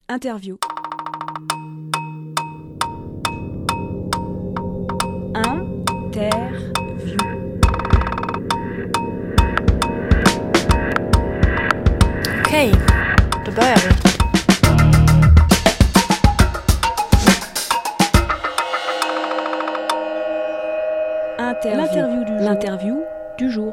Interview. Interview. Okej, då börjar vi. L'interview du jour.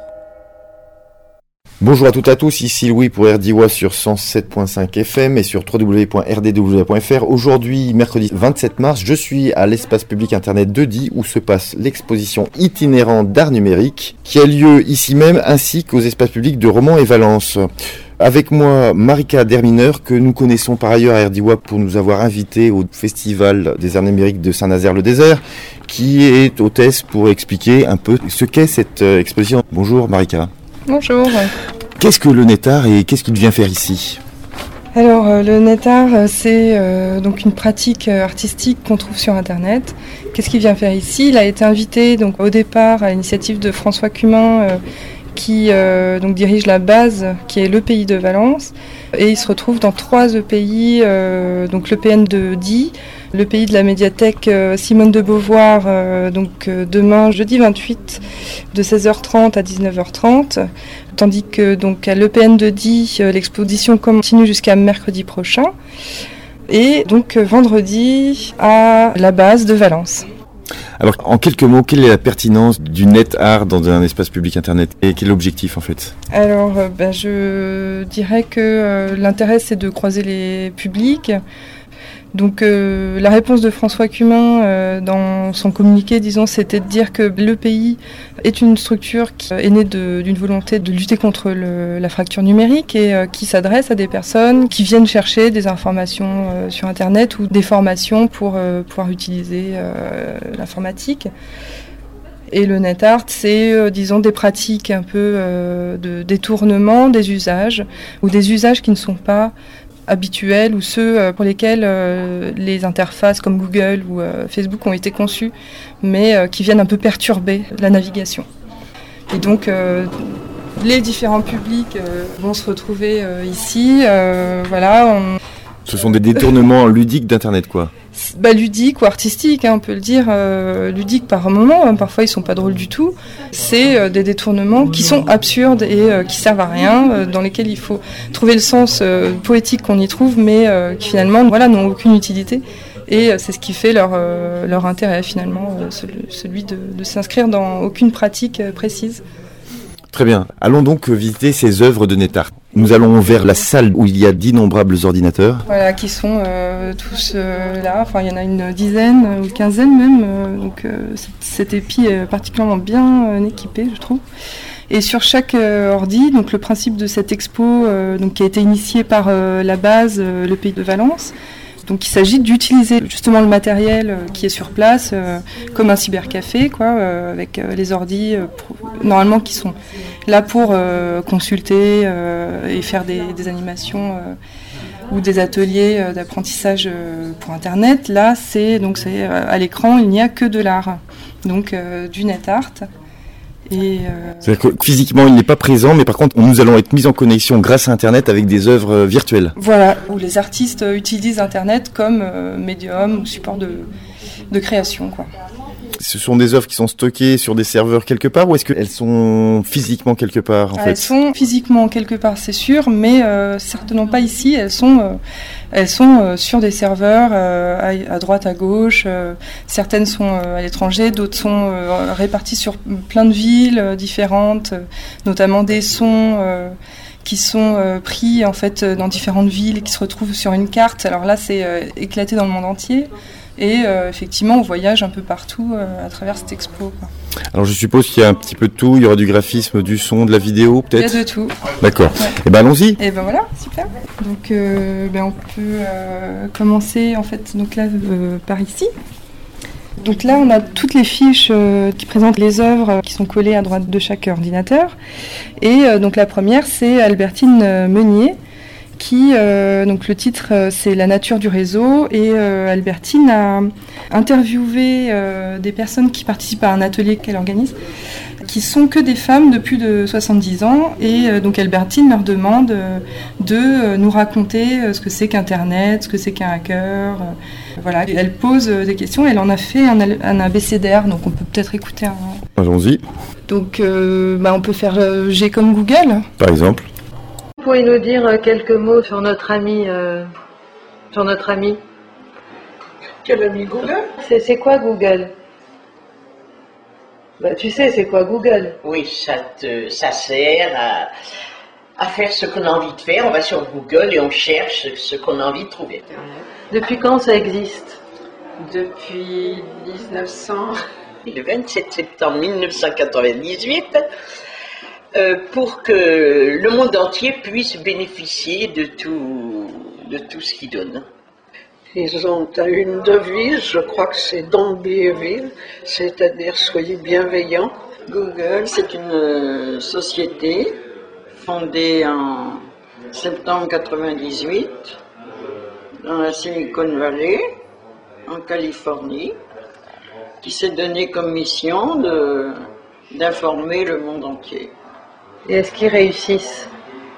Bonjour à toutes et à tous, ici Louis pour RDIWA sur 107.5 FM et sur www.rdw.fr. Aujourd'hui, mercredi 27 mars, je suis à l'espace public internet de Die où se passe l'exposition itinérante d'art numérique qui a lieu ici même ainsi qu'aux espaces publics de Romans et Valence. Avec moi, Marika Derminer, que nous connaissons par ailleurs à RDIWA pour nous avoir invités au Festival des Arts Numériques de Saint-Nazaire-le-Désert, qui est hôtesse pour expliquer un peu ce qu'est cette exposition. Bonjour Marika. Bonjour. Qu'est-ce que le NetArt et qu'est-ce qu'il vient faire ici ? Alors le NetArt, c'est donc une pratique artistique qu'on trouve sur Internet. Qu'est-ce qu'il vient faire ici ? Il a été invité donc au départ à l'initiative de François Cumin, qui donc dirige la base qui est l'EPI de Valence, et il se retrouve dans 3 EPI, donc l'EPN de Die, l'EPI de la médiathèque Simone de Beauvoir, donc demain jeudi 28 de 16h30 à 19h30, tandis que donc à l'EPN de Die, l'exposition continue jusqu'à mercredi prochain, et donc vendredi à la base de Valence. Alors, en quelques mots, quelle est la pertinence du NetArt dans un espace public internet et quel est l'objectif en fait ? Alors, je dirais que l'intérêt c'est de croiser les publics. Donc la réponse de François Cumin dans son communiqué, disons, c'était de dire que l'EPI est une structure qui est née d'une volonté de lutter contre la fracture numérique et qui s'adresse à des personnes qui viennent chercher des informations sur Internet ou des formations pour pouvoir utiliser l'informatique. Et le NetArt, c'est, disons, des pratiques un peu de détournement des usages ou des usages qui ne sont pas habituels ou ceux pour lesquels les interfaces comme Google ou Facebook ont été conçues, mais qui viennent un peu perturber la navigation. Et donc, les différents publics vont se retrouver ici. Voilà. Ce sont des détournements ludiques d'Internet, quoi. Ludique ou artistique, on peut le dire, ludique par moment, parfois ils sont pas drôles du tout. C'est des détournements qui sont absurdes et qui servent à rien, dans lesquels il faut trouver le sens poétique qu'on y trouve, mais qui finalement n'ont aucune utilité. Et c'est ce qui fait leur intérêt finalement, celui de s'inscrire dans aucune pratique précise. Très bien. Allons donc visiter ces œuvres de NetArt. Nous allons vers la salle où il y a d'innombrables ordinateurs. Voilà, qui sont tous là. Enfin, il y en a une dizaine ou quinzaine même. Donc, cet épi est particulièrement bien équipé, je trouve. Et sur chaque ordi, donc le principe de cette expo, donc qui a été initié par la base, l'EPI de Valence. Donc il s'agit d'utiliser justement le matériel qui est sur place, comme un cybercafé, avec les ordis normalement qui sont là pour consulter et faire des animations ou des ateliers d'apprentissage pour Internet. Là, c'est à l'écran, il n'y a que de l'art, donc du NetArt. C'est-à-dire que physiquement il n'est pas présent, mais par contre nous allons être mis en connexion grâce à Internet avec des œuvres virtuelles. Voilà, où les artistes utilisent Internet comme médium ou support de création, quoi. Ce sont des œuvres qui sont stockées sur des serveurs quelque part, ou est-ce qu'elles sont physiquement quelque part en fait ? Elles sont physiquement quelque part, c'est sûr, mais certainement pas ici. Elles sont sur des serveurs à droite, à gauche. Certaines sont à l'étranger, d'autres sont réparties sur plein de villes différentes, notamment des sons qui sont pris en fait dans différentes villes et qui se retrouvent sur une carte. Alors là, c'est éclaté dans le monde entier. Et effectivement, on voyage un peu partout à travers cette expo, quoi. Alors je suppose qu'il y a un petit peu de tout, il y aura du graphisme, du son, de la vidéo peut-être ? Il y a de tout. D'accord. Ouais. Et ben allons-y. Et ben voilà, super. Donc on peut commencer en fait donc là par ici. Donc là, on a toutes les fiches qui présentent les œuvres qui sont collées à droite de chaque ordinateur. Et donc la première, c'est Albertine Meunier, qui, donc le titre c'est La nature du réseau, et Albertine a interviewé des personnes qui participent à un atelier qu'elle organise qui sont que des femmes de plus de 70 ans. Et donc Albertine leur demande de nous raconter ce que c'est qu'Internet, ce que c'est qu'un hacker. Voilà, elle pose des questions. Elle en a fait un abécédaire, donc on peut peut-être écouter un... Allons-y. Donc on peut faire G comme Google. Par exemple. Vous pouvez nous dire quelques mots sur notre ami Quel ami Google? C'est quoi Google? Tu sais, c'est quoi Google? Oui, ça sert à faire ce qu'on a envie de faire. On va sur Google et on cherche ce qu'on a envie de trouver. Depuis quand ça existe? Depuis 1900. Le 27 septembre 1998, pour que le monde entier puisse bénéficier de tout ce qu'ils donnent. Ils ont une devise, je crois que c'est Don't be evil, c'est-à-dire soyez bienveillants. Google, c'est une société fondée en septembre 98 dans la Silicon Valley, en Californie, qui s'est donné comme mission d'informer le monde entier. Et est-ce qu'ils réussissent?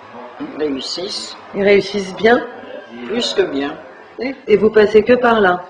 Ils réussissent bien? Plus que bien. Et vous passez que par là?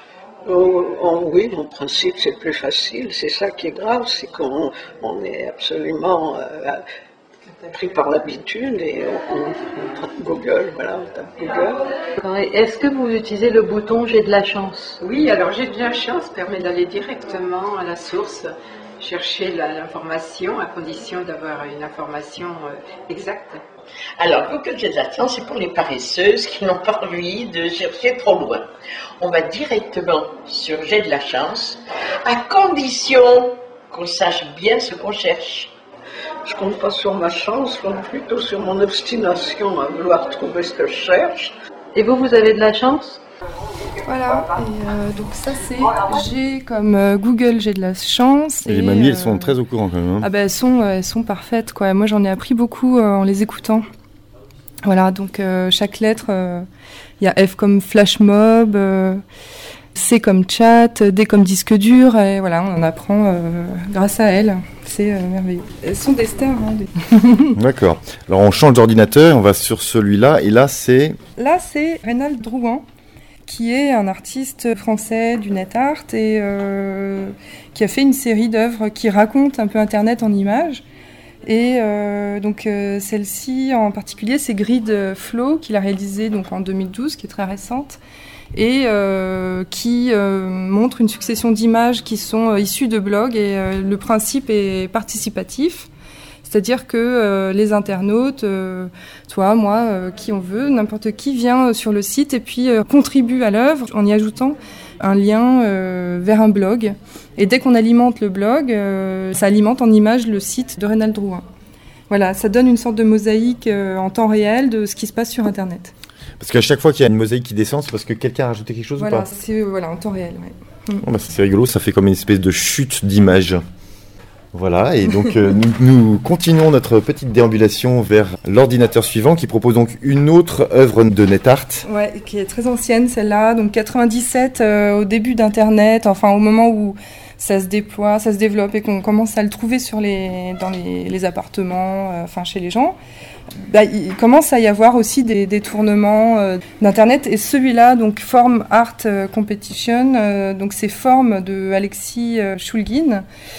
Oui, en principe c'est plus facile. C'est ça qui est grave, c'est qu'on est absolument pris par l'habitude et on tape Google, voilà, on tape Google. Est-ce que vous utilisez le bouton J'ai de la chance? Oui, alors J'ai de la chance permet d'aller directement à la source, chercher l'information à condition d'avoir une information exacte. Alors, Google J'ai de la chance, c'est pour les paresseuses qui n'ont pas envie de chercher trop loin. On va directement sur J'ai de la chance, à condition qu'on sache bien ce qu'on cherche. Je compte pas sur ma chance, je compte plutôt sur mon obstination à vouloir trouver ce que je cherche. Et vous avez de la chance? Voilà, et donc ça c'est G comme Google, j'ai de la chance. Et les mamies, elles sont très au courant quand même. Hein. Ah ben elles sont parfaites quoi. Moi j'en ai appris beaucoup en les écoutant. Voilà, donc chaque lettre, il y a F comme flash mob, C comme chat, D comme disque dur, et voilà, on en apprend grâce à elles. C'est merveilleux. Elles sont des stars. Hein, D'accord. Alors on change d'ordinateur, on va sur celui-là, et là c'est... Là c'est Reynald Drouin, qui est un artiste français du net art et qui a fait une série d'œuvres qui racontent un peu Internet en images. Et donc celle-ci en particulier, c'est Grid Flow qu'il a réalisé donc en 2012, qui est très récente, et qui montre une succession d'images qui sont issues de blogs, et le principe est participatif. C'est-à-dire que les internautes, toi, moi, qui on veut, n'importe qui vient sur le site et puis contribue à l'œuvre en y ajoutant un lien vers un blog. Et dès qu'on alimente le blog, ça alimente en image le site de Reynald Drouin. Voilà, ça donne une sorte de mosaïque en temps réel de ce qui se passe sur Internet. Parce qu'à chaque fois qu'il y a une mosaïque qui descend, c'est parce que quelqu'un a rajouté quelque chose voilà, ou pas? C'est en temps réel, ouais. Oh, bah, c'est rigolo, ça fait comme une espèce de chute d'images. Voilà, et donc nous continuons notre petite déambulation vers l'ordinateur suivant qui propose donc une autre œuvre de NetArt. Ouais, qui est très ancienne celle-là, donc 97 au début d'Internet, enfin au moment où ça se déploie, ça se développe et qu'on commence à le trouver dans les appartements, chez les gens. Il commence à y avoir aussi des détournements d'Internet, et celui-là, donc Form Art Competition, donc c'est Form de Alexei Shulgin,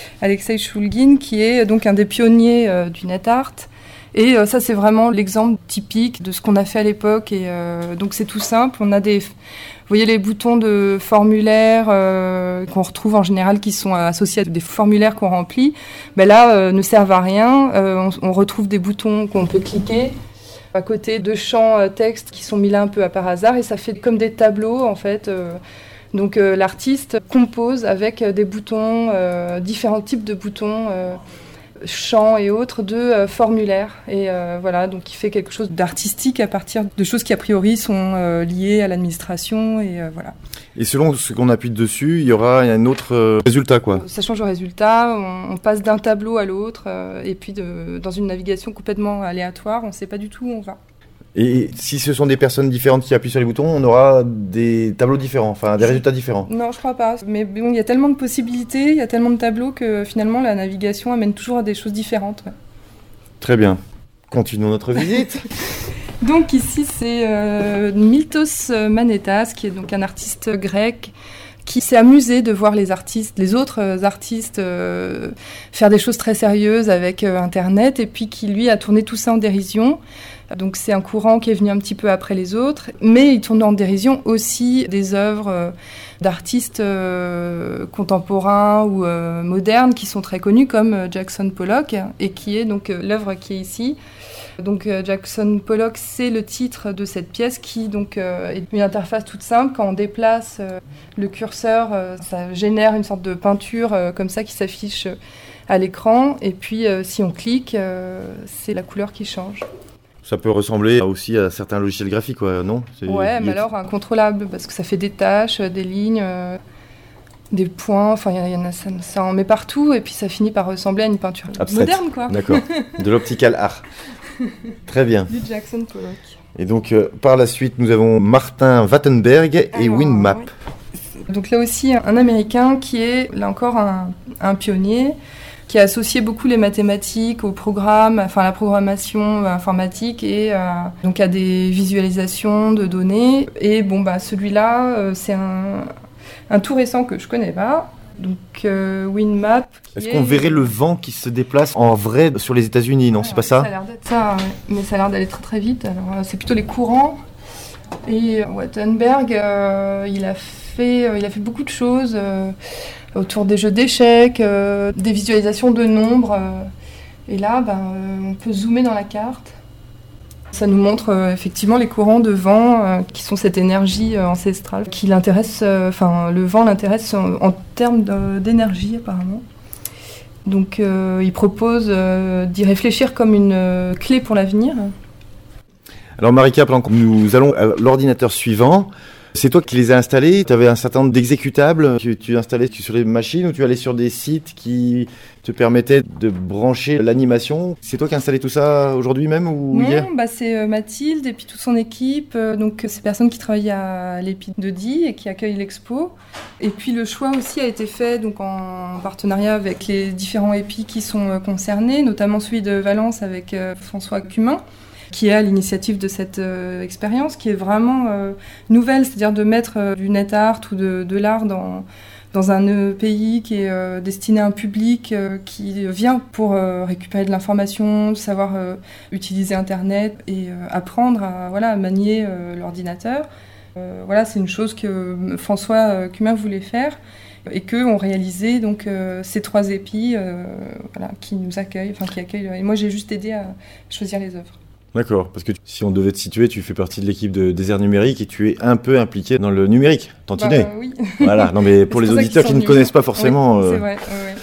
qui est donc un des pionniers du net art. Et ça, c'est vraiment l'exemple typique de ce qu'on a fait à l'époque. Et donc c'est tout simple. On a vous voyez les boutons de formulaire qu'on retrouve en général, qui sont associés à des formulaires qu'on remplit. Là, ne servent à rien. On retrouve des boutons qu'on peut cliquer à côté de champs texte qui sont mis là un peu par hasard, et ça fait comme des tableaux en fait. Donc l'artiste compose avec des boutons, différents types de boutons, champs et autres, de formulaires. Et voilà, donc il fait quelque chose d'artistique à partir de choses qui a priori sont liées à l'administration, et voilà. Et selon ce qu'on appuie dessus, il y aura un autre résultat, quoi. Ça change le résultat, on passe d'un tableau à l'autre, et puis dans une navigation complètement aléatoire, on ne sait pas du tout où on va. Et si ce sont des personnes différentes qui appuient sur les boutons, on aura des tableaux différents, enfin des résultats différents. Non, je crois pas. Mais bon, il y a tellement de possibilités, il y a tellement de tableaux que finalement la navigation amène toujours à des choses différentes. Ouais. Très bien. Continuons notre visite. Donc ici, c'est Miltos Manetas, qui est donc un artiste grec qui s'est amusé de voir les autres artistes faire des choses très sérieuses avec Internet, et puis qui lui a tourné tout ça en dérision. Donc c'est un courant qui est venu un petit peu après les autres, mais il tourne en dérision aussi des œuvres d'artistes contemporains ou modernes qui sont très connus, comme Jackson Pollock, et qui est donc l'œuvre qui est ici. Donc Jackson Pollock, c'est le titre de cette pièce qui donc est une interface toute simple. Quand on déplace le curseur, ça génère une sorte de peinture comme ça qui s'affiche à l'écran, et puis si on clique, c'est la couleur qui change. Ça peut ressembler aussi à certains logiciels graphiques, quoi, non ? Ouais, mais alors incontrôlable, parce que ça fait des taches, des lignes, des points, enfin ça en met partout, et puis ça finit par ressembler à une peinture abstraite. Moderne, quoi. D'accord, de l'optical art. Très bien. Du Jackson Pollock. Et donc, par la suite, nous avons Martin Wattenberg et WinMap. Ouais. Donc là aussi, un Américain qui est, là encore, un pionnier, qui a associé beaucoup les mathématiques au programme, enfin la programmation informatique, et donc à des visualisations de données. Et bon, bah celui-là, c'est un tout récent que je connais pas. Donc WinMap. Est-ce qu'on verrait le vent qui se déplace en vrai sur les États-Unis, non ? C'est pas ça ? Ça a l'air d'être ça, mais ça a l'air d'aller très très vite. Alors c'est plutôt les courants. Et Wattenberg, il a fait beaucoup de choses autour des jeux d'échecs, des visualisations de nombres. Et là, on peut zoomer dans la carte. Ça nous montre effectivement les courants de vent qui sont cette énergie ancestrale qui l'intéresse, le vent l'intéresse en termes d'énergie apparemment. Donc il propose d'y réfléchir comme une clé pour l'avenir. Alors Marika, nous allons à l'ordinateur suivant. C'est toi qui les as installés ? Tu avais un certain nombre d'exécutables que tu installais sur les machines, ou tu allais sur des sites qui te permettaient de brancher l'animation ? C'est toi qui as installé tout ça aujourd'hui même ou hier ? Non, c'est Mathilde et puis toute son équipe. Donc ces personnes qui travaillent à l'EPI de Die et qui accueillent l'expo. Et puis le choix aussi a été fait donc en partenariat avec les différents EPI qui sont concernés, notamment celui de Valence avec François Cumin, qui est à l'initiative de cette expérience, qui est vraiment nouvelle, c'est-à-dire de mettre du net art ou de l'art dans un pays qui est destiné à un public qui vient pour récupérer de l'information, savoir utiliser Internet et apprendre à manier l'ordinateur. C'est une chose que François Cumin voulait faire et qu'ont réalisé donc, ces 3 épis qui nous accueillent, qui accueillent. Et moi, j'ai juste aidé à choisir les œuvres. D'accord, parce que si on devait te situer, tu fais partie de l'équipe de Désert Numérique et tu es un peu impliqué dans le numérique, tantinet. Oui. Voilà, non mais pour les auditeurs qui ne connaissent pas forcément... Oui, c'est vrai,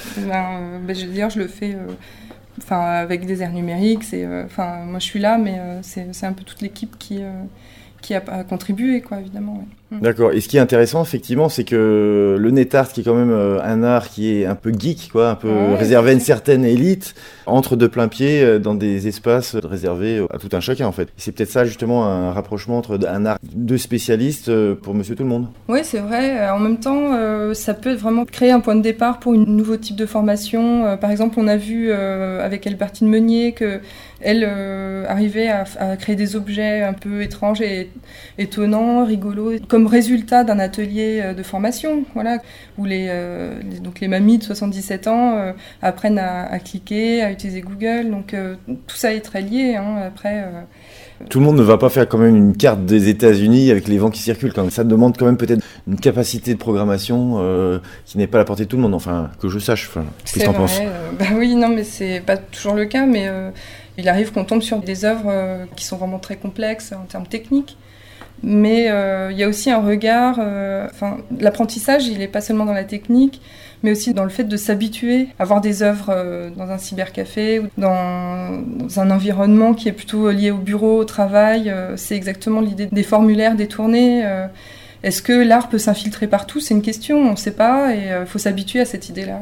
je veux dire, je le fais avec Désert Numérique, moi je suis là, mais c'est un peu toute l'équipe qui a contribué, quoi, évidemment. Ouais. D'accord. Et ce qui est intéressant, effectivement, c'est que le net art, qui est quand même un art qui est un peu geek, quoi, un peu réservé à une certaine élite, entre de plein pied dans des espaces réservés à tout un chacun, en fait. Et c'est peut-être ça, justement, un rapprochement entre un art de spécialiste pour monsieur tout le monde. Oui, c'est vrai. En même temps, ça peut vraiment créer un point de départ pour un nouveau type de formation. Par exemple, on a vu avec Albertine Meunier qu'elle arrivait à créer des objets un peu étranges et étonnants, rigolos, comme résultat d'un atelier de formation, où les mamies de 77 ans apprennent à cliquer, à utiliser Google. Donc tout ça est très lié. Après. Tout le monde ne va pas faire quand même une carte des États-Unis avec les vents qui circulent. Quand même. Ça demande quand même peut-être une capacité de programmation qui n'est pas à la portée de tout le monde. Enfin, que je sache. Qu'est-ce que t'en penses ? Oui, non, mais c'est pas toujours le cas. Mais il arrive qu'on tombe sur des œuvres qui sont vraiment très complexes en termes techniques. Mais il y a aussi un regard, l'apprentissage, il n'est pas seulement dans la technique, mais aussi dans le fait de s'habituer à voir des œuvres dans un cybercafé ou dans un environnement qui est plutôt lié au bureau, au travail. C'est exactement l'idée des formulaires détournés. Est-ce que l'art peut s'infiltrer partout ? C'est une question, on ne sait pas, et il faut s'habituer à cette idée-là.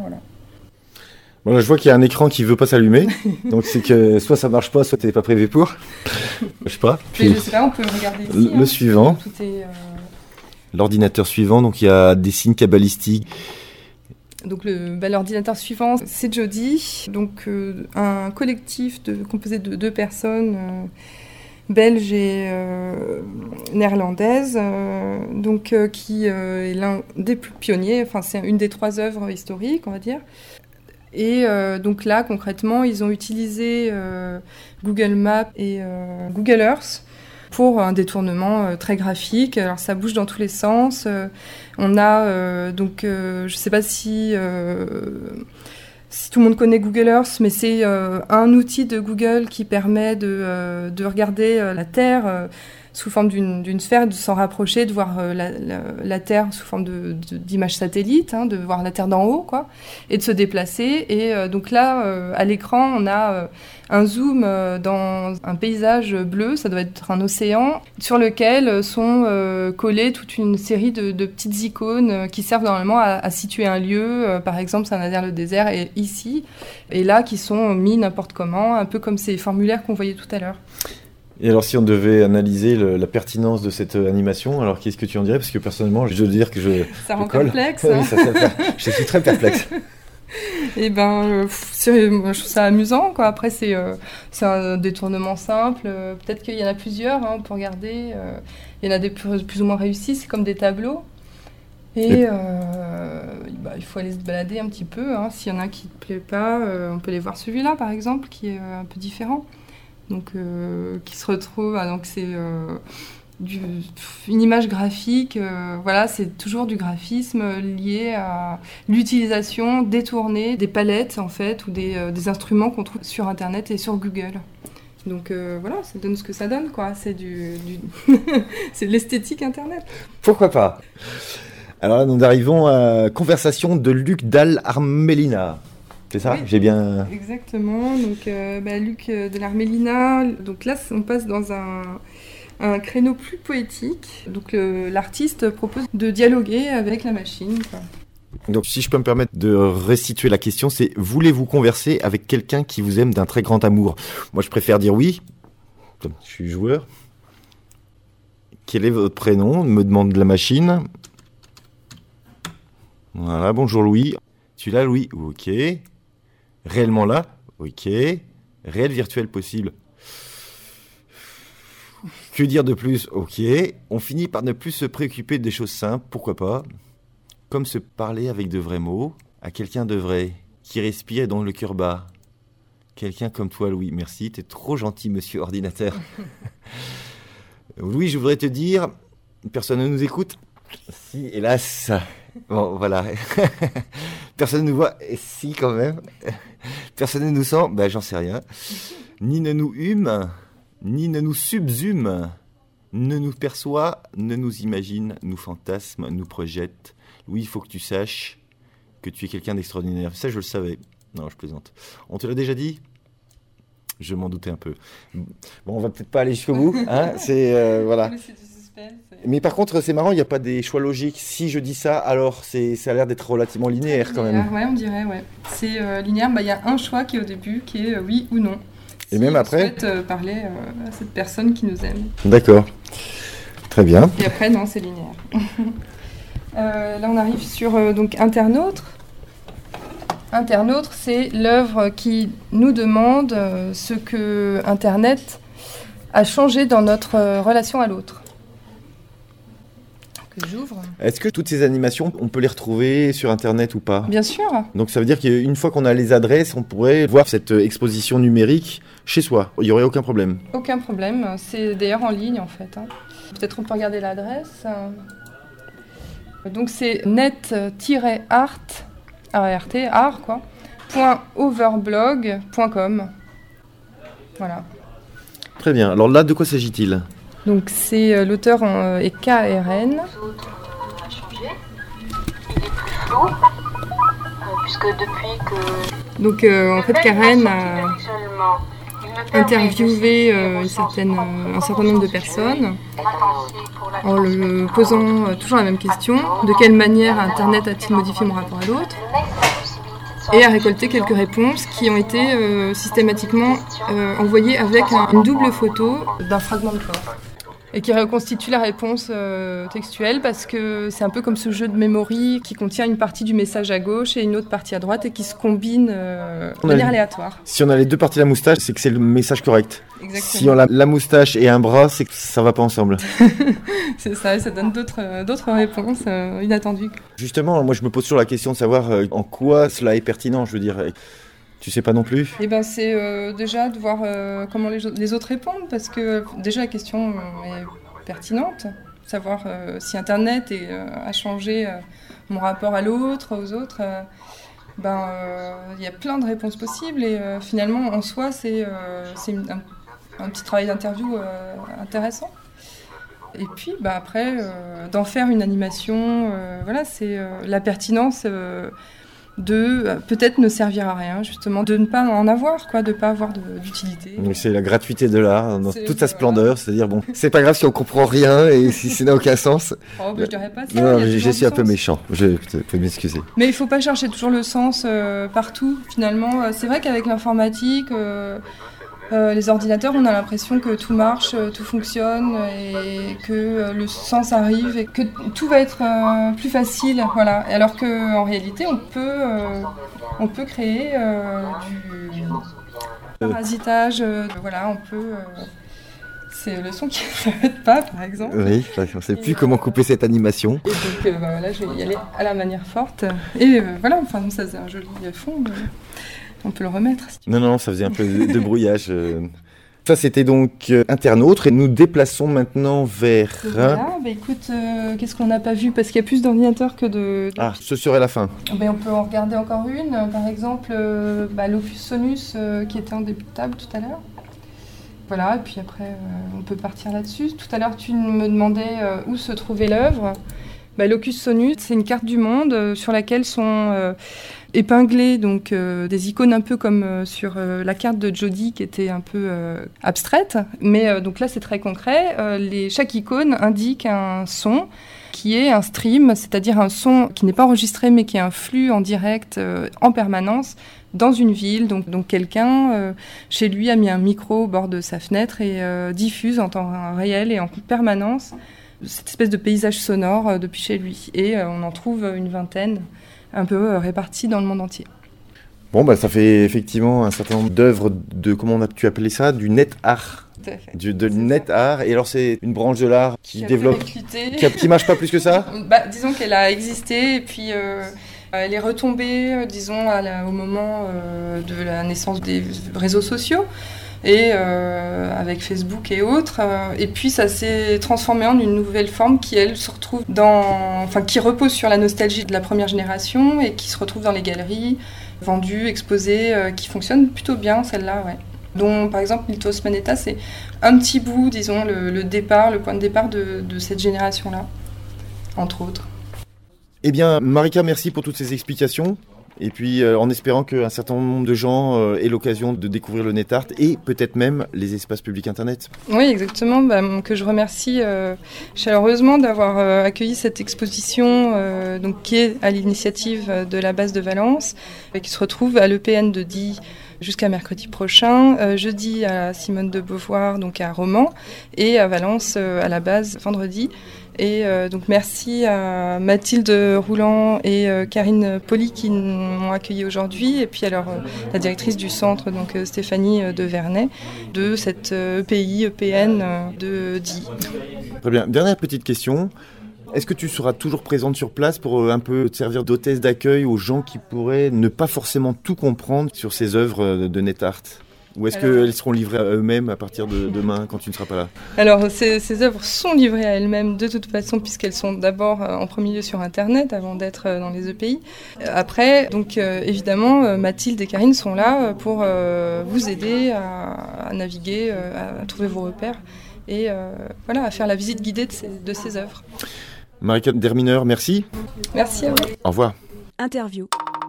Voilà, je vois qu'il y a un écran qui ne veut pas s'allumer, donc c'est que soit ça ne marche pas, soit tu n'es pas prévu pour. Je sais pas. Mais je sais pas, on peut regarder ici. Le suivant. Tout est, L'ordinateur suivant, donc il y a des signes cabalistiques. Donc l'ordinateur suivant, c'est Jody, donc un collectif composé de 2 personnes, belges et néerlandaises, qui est l'un des plus pionniers, enfin c'est une des 3 œuvres historiques, on va dire. Et donc là, concrètement, ils ont utilisé Google Maps et Google Earth pour un détournement très graphique. Alors ça bouge dans tous les sens. On a je ne sais pas si tout le monde connaît Google Earth, mais c'est un outil de Google qui permet de regarder la Terre sous forme d'une sphère, de s'en rapprocher, de voir la Terre sous forme d'image satellite, de voir la Terre d'en haut, quoi, et de se déplacer. Et donc là, à l'écran, on a un zoom dans un paysage bleu, ça doit être un océan, sur lequel sont collées toute une série de petites icônes qui servent normalement à situer un lieu, par exemple Saint-Nazaire-le-Désert et ici, et là qui sont mis n'importe comment, un peu comme ces formulaires qu'on voyait tout à l'heure. Et alors, si on devait analyser la pertinence de cette animation, alors qu'est-ce que tu en dirais? Parce que personnellement, je dois dire que ça rend colle. Complexe. Oui, je suis très perplexe. Et moi, je trouve ça amusant, quoi. Après, c'est un détournement simple. Peut-être qu'il y en a plusieurs, on peut regarder. Il y en a des plus ou moins réussis, c'est comme des tableaux. Et il faut aller se balader un petit peu. S'il y en a qui ne te plaît pas, on peut aller voir celui-là, par exemple, qui est un peu différent. Donc, qui se retrouve, donc c'est une image graphique, c'est toujours du graphisme lié à l'utilisation détournée des palettes, en fait, ou des instruments qu'on trouve sur Internet et sur Google. Donc ça donne ce que ça donne, quoi. C'est c'est de l'esthétique Internet. Pourquoi pas? Alors là, nous arrivons à Conversation de Luc Dall'Armelina. C'est ça? Oui, j'ai bien... Exactement. Donc, Luc de l'Armelina. Donc là, on passe dans un créneau plus poétique. Donc, l'artiste propose de dialoguer avec la machine, quoi. Donc, si je peux me permettre de restituer la question, c'est: voulez-vous converser avec quelqu'un qui vous aime d'un très grand amour? Moi, je préfère dire oui. Je suis joueur. Quel est votre prénom? Me demande la machine. Voilà, bonjour Louis. Tu es là, Louis? Ok. Réellement là? Ok. Réel virtuel possible? Que dire de plus? Ok. On finit par ne plus se préoccuper des choses simples, pourquoi pas? Comme se parler avec de vrais mots, à quelqu'un de vrai, qui respire et dont le cœur bat. Quelqu'un comme toi, Louis. Merci, t'es trop gentil, monsieur ordinateur. Louis, je voudrais te dire, personne ne nous écoute? Si, hélas. Bon, voilà. Personne ne nous voit? Et si, quand même. Personne ne nous sent? J'en sais rien. Ni ne nous hume, ni ne nous subsume, ne nous perçoit, ne nous imagine, nous fantasme, nous projette. Louis, il faut que tu saches que tu es quelqu'un d'extraordinaire. Ça, je le savais. Non, je plaisante. On te l'a déjà dit? Je m'en doutais un peu. Bon, on va peut-être pas aller jusqu'au bout. C'est, voilà. Mais par contre, c'est marrant, il n'y a pas des choix logiques. Si je dis ça, alors ça a l'air d'être relativement linéaire quand même. Ouais, on dirait, ouais. C'est linéaire, il y a un choix qui est au début, qui est oui ou non. Et même après on souhaite parler à cette personne qui nous aime. D'accord. Très bien. Et après, non, c'est linéaire. Là, on arrive sur donc Internautre. Internautre, c'est l'œuvre qui nous demande ce que Internet a changé dans notre relation à l'autre. Que j'ouvre. Est-ce que toutes ces animations, on peut les retrouver sur Internet ou pas? Bien sûr. Donc ça veut dire qu'une fois qu'on a les adresses, on pourrait voir cette exposition numérique chez soi. Il n'y aurait aucun problème? Aucun problème. C'est d'ailleurs en ligne, en fait. Peut-être on peut regarder l'adresse. Donc c'est net-art.overblog.com. Voilà. Très bien. Alors là, de quoi s'agit-il? Donc c'est l'auteur est KRN. Donc en fait Karen a interviewé un certain nombre de personnes en le posant toujours la même question: de quelle manière Internet a-t-il modifié mon rapport à l'autre? et a récolté quelques réponses qui ont été systématiquement envoyées avec une double photo d'un fragment de corps. Et qui reconstitue la réponse textuelle parce que c'est un peu comme ce jeu de memory qui contient une partie du message à gauche et une autre partie à droite et qui se combine de manière aléatoire. Si on a les deux parties de la moustache, c'est que c'est le message correct. Exactement. Si on a la moustache et un bras, c'est que ça va pas ensemble. C'est ça, et ça donne d'autres réponses inattendues. Justement, moi je me pose toujours la question de savoir en quoi cela est pertinent, je veux dire. Tu sais pas non plus ? Eh ben, c'est déjà de voir comment les autres répondent, parce que déjà la question est pertinente. Savoir si Internet a changé mon rapport à l'autre, aux autres. Il y a plein de réponses possibles et finalement en soi c'est un petit travail d'interview intéressant. Et puis après d'en faire une animation, c'est la pertinence de peut-être ne servir à rien, justement, de ne pas en avoir, de ne pas avoir d'utilité. Donc c'est la gratuité de l'art dans toute sa splendeur, c'est-à-dire c'est pas grave si on comprend rien et si ça n'a aucun sens. Je dirais pas ça. Non, je suis un peu méchant, je peux m'excuser. Mais il faut pas chercher toujours le sens partout, finalement. C'est vrai qu'avec l'informatique, les ordinateurs, on a l'impression que tout marche, tout fonctionne et que le sens arrive et que tout va être plus facile, voilà. Alors qu'en réalité, on peut créer du parasitage, on peut... c'est le son qui ne s'arrête pas, par exemple. Oui, on ne sait plus comment couper cette animation. Et donc, je vais y aller à la manière forte. Et ça faisait un joli fond. On peut le remettre. Si tu veux. Non, ça faisait un peu de brouillage. Ça, c'était donc Internaute. Et nous déplaçons maintenant vers... Voilà, écoute, qu'est-ce qu'on n'a pas vu ? Parce qu'il y a plus d'ordinateurs que de... Ah, ce serait la fin. On peut en regarder encore une. Par exemple, l'Opus Sonus qui était en début de table tout à l'heure. Voilà, et puis après, on peut partir là-dessus. Tout à l'heure, tu me demandais où se trouvait l'œuvre. L'Opus Sonus, c'est une carte du monde sur laquelle sont épinglées donc, des icônes un peu comme sur la carte de Jody qui était un peu abstraite. Mais donc là, c'est très concret. Chaque icône indique un son qui est un stream, c'est-à-dire un son qui n'est pas enregistré mais qui est un flux en direct en permanence dans une ville. Donc quelqu'un, chez lui, a mis un micro au bord de sa fenêtre et diffuse en temps réel et en permanence cette espèce de paysage sonore depuis chez lui. Et on en trouve une vingtaine, un peu réparties dans le monde entier. Bon, ça fait effectivement un certain nombre d'œuvres de, comment tu appelais ça, du net art. De net art. Et alors c'est une branche de l'art qui développe, qui marche pas plus que ça. Disons qu'elle a existé et puis elle est retombée, au moment de la naissance des réseaux sociaux. Et avec Facebook et autres. Et puis ça s'est transformé en une nouvelle forme qui, elle, se retrouve qui repose sur la nostalgie de la première génération et qui se retrouve dans les galeries, vendues, exposées, qui fonctionne plutôt bien, celle-là, ouais. Dont, par exemple, Miltos Maneta, c'est un petit bout, disons, le point de départ de cette génération-là, entre autres. Eh bien, Marika, merci pour toutes ces explications. Et puis, en espérant qu'un certain nombre de gens aient l'occasion de découvrir le net art et peut-être même les espaces publics Internet. Oui, exactement. Que je remercie chaleureusement d'avoir accueilli cette exposition qui est à l'initiative de la base de Valence et qui se retrouve à l'EPN de Die jusqu'à mercredi prochain, jeudi à Simone de Beauvoir, donc à Romans, et à Valence à la base vendredi. Et donc merci à Mathilde Roulant et Karine Poli qui m'ont accueilli aujourd'hui, et puis alors la directrice du centre, donc Stéphanie de Vernet, de cette EPN de Die. Très bien. Dernière petite question. Est-ce que tu seras toujours présente sur place pour un peu te servir d'hôtesse d'accueil aux gens qui pourraient ne pas forcément tout comprendre sur ces œuvres de net art ? Ou est-ce qu'elles seront livrées à eux-mêmes à partir de demain, quand tu ne seras pas là ? Alors, ces œuvres sont livrées à elles-mêmes de toute façon, puisqu'elles sont d'abord en premier lieu sur Internet, avant d'être dans les EPI. Après, donc évidemment, Mathilde et Karine sont là pour vous aider à naviguer, à trouver vos repères et à faire la visite guidée de ces œuvres. Marika Derminer, merci. Merci à vous. Au revoir. Interview.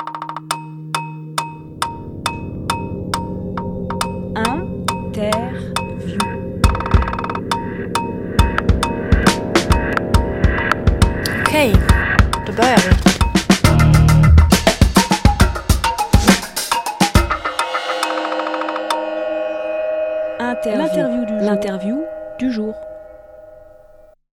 Interview. Okej, då börjar vi. L'interview du jour.